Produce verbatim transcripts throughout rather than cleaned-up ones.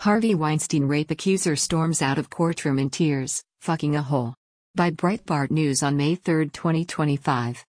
Harvey Weinstein rape accuser storms out of courtroom in tears, fucking a hole. By Breitbart News on May third, twenty twenty-five.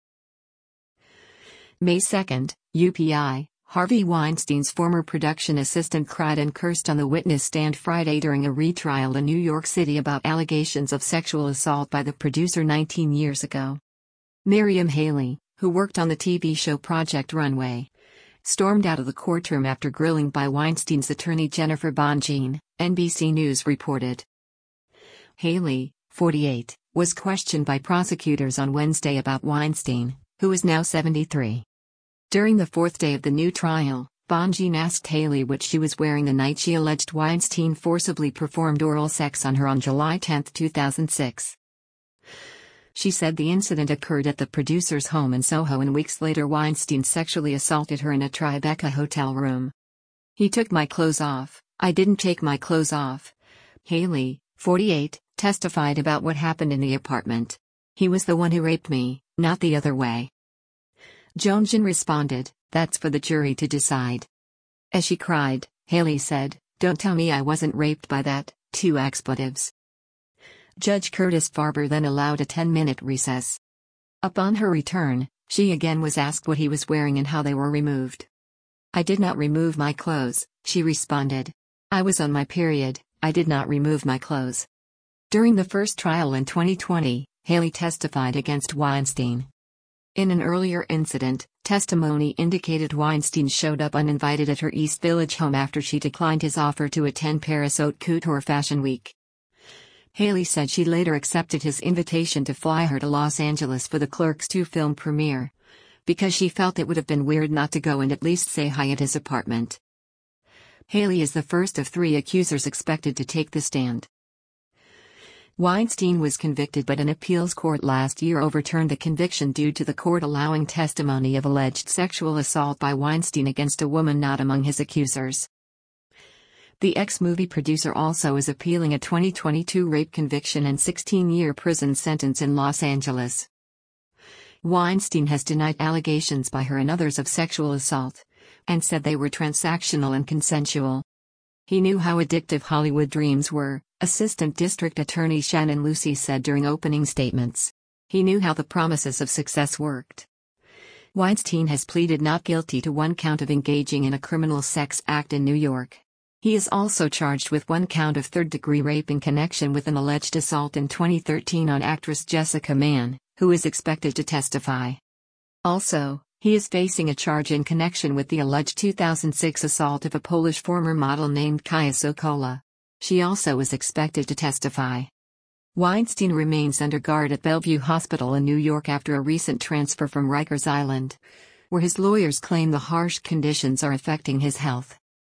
May second, U P I, Harvey Weinstein's former production assistant cried and cursed on the witness stand Friday during a retrial in New York City about allegations of sexual assault by the producer nineteen years ago. Miriam Haley, who worked on the T V show Project Runway, stormed out of the courtroom after grilling by Weinstein's attorney Jennifer Bonjean, N B C News reported. Haley, forty-eight, was questioned by prosecutors on Wednesday about Weinstein, who is now seventy-three. During the fourth day of the new trial, Bonjean asked Haley what she was wearing the night she alleged Weinstein forcibly performed oral sex on her on July tenth, two thousand six. She said the incident occurred at the producer's home in Soho, and weeks later Weinstein sexually assaulted her in a Tribeca hotel room. "He took my clothes off. I didn't take my clothes off." Haley, forty-eight, testified about what happened in the apartment. "He was the one who raped me, not the other way." Bonjean responded, "That's for the jury to decide." As she cried, Haley said, "Don't tell me I wasn't raped by that," two expletives. Judge Curtis Farber then allowed a ten-minute recess. Upon her return, she again was asked what he was wearing and how they were removed. "I did not remove my clothes," she responded. "I was on my period, I did not remove my clothes." During the first trial in twenty twenty, Haley testified against Weinstein. In an earlier incident, testimony indicated Weinstein showed up uninvited at her East Village home after she declined his offer to attend Paris Haute Couture Fashion Week. Haley said she later accepted his invitation to fly her to Los Angeles for the Clerks two film premiere, because she felt it would have been weird not to go and at least say hi at his apartment. Haley is the first of three accusers expected to take the stand. Weinstein was convicted, but an appeals court last year overturned the conviction due to the court allowing testimony of alleged sexual assault by Weinstein against a woman not among his accusers. The ex-movie producer also is appealing a twenty twenty-two rape conviction and sixteen-year prison sentence in Los Angeles. Weinstein has denied allegations by her and others of sexual assault, and said they were transactional and consensual. "He knew how addictive Hollywood dreams were," Assistant District Attorney Shannon Lucy said during opening statements. "He knew how the promises of success worked." Weinstein has pleaded not guilty to one count of engaging in a criminal sex act in New York. He is also charged with one count of third-degree rape in connection with an alleged assault in twenty thirteen on actress Jessica Mann, who is expected to testify. Also, he is facing a charge in connection with the alleged two thousand six assault of a Polish former model named Kaja Sokola. She also is expected to testify. Weinstein remains under guard at Bellevue Hospital in New York after a recent transfer from Rikers Island, where his lawyers claim the harsh conditions are affecting his health.